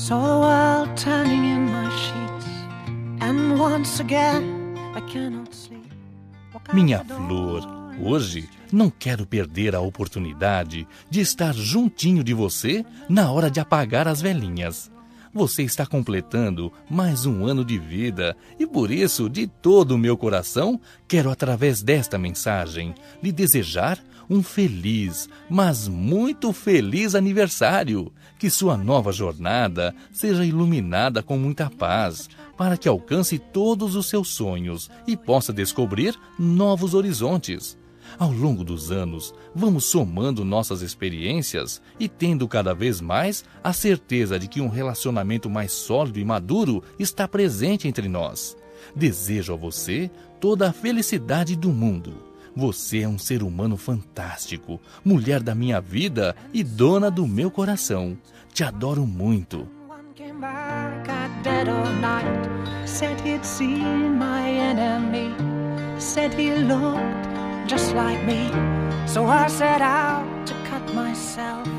saw the world turning in my sheets, and once again I cannot sleep. Minha flor, hoje não quero perder a oportunidade de estar juntinho de você na hora de apagar as velinhas. Você está completando mais um ano de vida e por isso, de todo o meu coração, quero através desta mensagem lhe desejar um feliz, mas muito feliz aniversário. Que sua nova jornada seja iluminada com muita paz, para que alcance todos os seus sonhos e possa descobrir novos horizontes. Ao longo dos anos, vamos somando nossas experiências e tendo cada vez mais a certeza de que um relacionamento mais sólido e maduro está presente entre nós. Desejo a você toda a felicidade do mundo. Você é um ser humano fantástico, mulher da minha vida e dona do meu coração. Te adoro muito. Just like me, so I set out to cut myself